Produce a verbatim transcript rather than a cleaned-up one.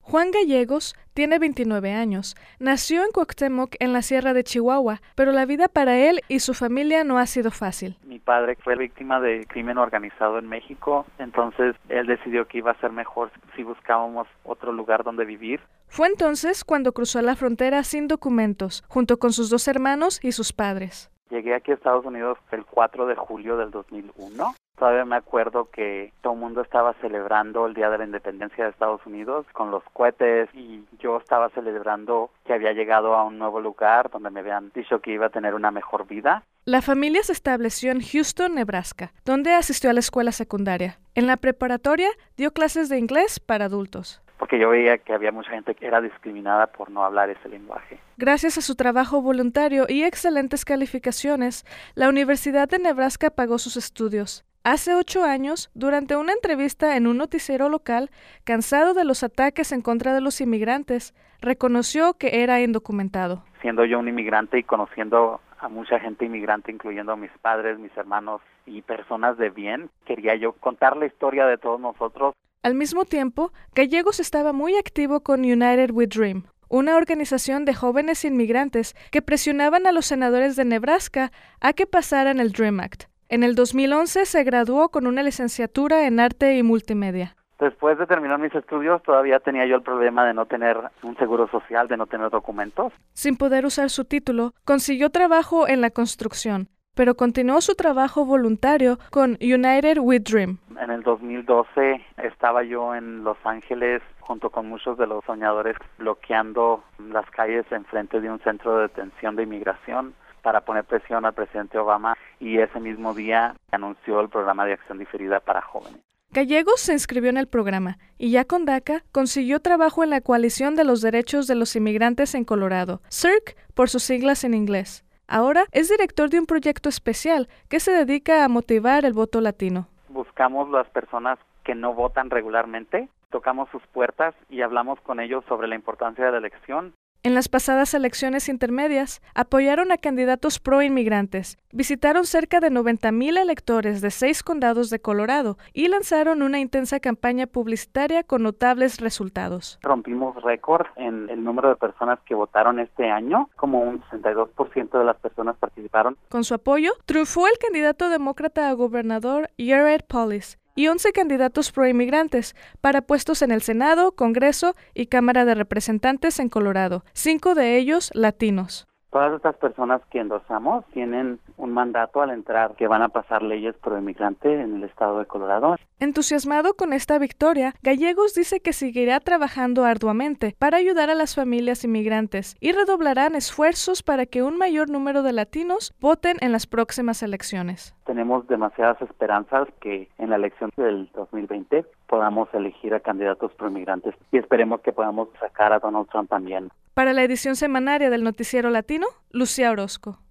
Juan Gallegos tiene veintinueve años. Nació en Cuauhtémoc, en la Sierra de Chihuahua, pero la vida para él y su familia no ha sido fácil. Mi padre fue víctima de crimen organizado en México, entonces él decidió que iba a ser mejor si buscábamos otro lugar donde vivir. Fue entonces cuando cruzó la frontera sin documentos, junto con sus dos hermanos y sus padres. Llegué aquí a Estados Unidos el cuatro de julio del dos mil uno. Todavía me acuerdo que todo el mundo estaba celebrando el Día de la Independencia de Estados Unidos con los cohetes y yo estaba celebrando que había llegado a un nuevo lugar donde me habían dicho que iba a tener una mejor vida. La familia se estableció en Houston, Nebraska, donde asistió a la escuela secundaria. En la preparatoria dio clases de inglés para adultos. Porque yo veía que había mucha gente que era discriminada por no hablar ese lenguaje. Gracias a su trabajo voluntario y excelentes calificaciones, la Universidad de Nebraska pagó sus estudios. Hace ocho años, durante una entrevista en un noticiero local, cansado de los ataques en contra de los inmigrantes, reconoció que era indocumentado. Siendo yo un inmigrante y conociendo a mucha gente inmigrante, incluyendo a mis padres, mis hermanos y personas de bien, quería yo contar la historia de todos nosotros. Al mismo tiempo, Gallegos estaba muy activo con United We Dream, una organización de jóvenes inmigrantes que presionaban a los senadores de Nebraska a que pasaran el Dream Act. En el dos mil once se graduó con una licenciatura en arte y multimedia. Después de terminar mis estudios, todavía tenía yo el problema de no tener un seguro social, de no tener documentos. Sin poder usar su título, consiguió trabajo en la construcción, pero continuó su trabajo voluntario con United We Dream. En el dos mil doce estaba yo en Los Ángeles junto con muchos de los soñadores bloqueando las calles enfrente de un centro de detención de inmigración para poner presión al presidente Obama, y ese mismo día anunció el programa de acción diferida para jóvenes. Gallegos se inscribió en el programa y ya con DACA consiguió trabajo en la Coalición de los Derechos de los Inmigrantes en Colorado, C I R C por sus siglas en inglés. Ahora es director de un proyecto especial que se dedica a motivar el voto latino. Buscamos las personas que no votan regularmente, tocamos sus puertas y hablamos con ellos sobre la importancia de la elección. En las pasadas elecciones intermedias, apoyaron a candidatos pro-inmigrantes, visitaron cerca de noventa mil electores de seis condados de Colorado y lanzaron una intensa campaña publicitaria con notables resultados. Rompimos récord en el número de personas que votaron este año, como un sesenta y dos por ciento de las personas participaron. Con su apoyo, triunfó el candidato demócrata a gobernador Jared Polis y once candidatos pro-inmigrantes para puestos en el Senado, Congreso y Cámara de Representantes en Colorado, cinco de ellos latinos. Todas estas personas que endosamos tienen un mandato al entrar que van a pasar leyes pro-inmigrante en el estado de Colorado. Entusiasmado con esta victoria, Gallegos dice que seguirá trabajando arduamente para ayudar a las familias inmigrantes y redoblarán esfuerzos para que un mayor número de latinos voten en las próximas elecciones. Tenemos demasiadas esperanzas que en la elección del dos mil veinte podamos elegir a candidatos pro-inmigrantes y esperemos que podamos sacar a Donald Trump también. Para la edición semanaria del Noticiero Latino, Lucía Orozco.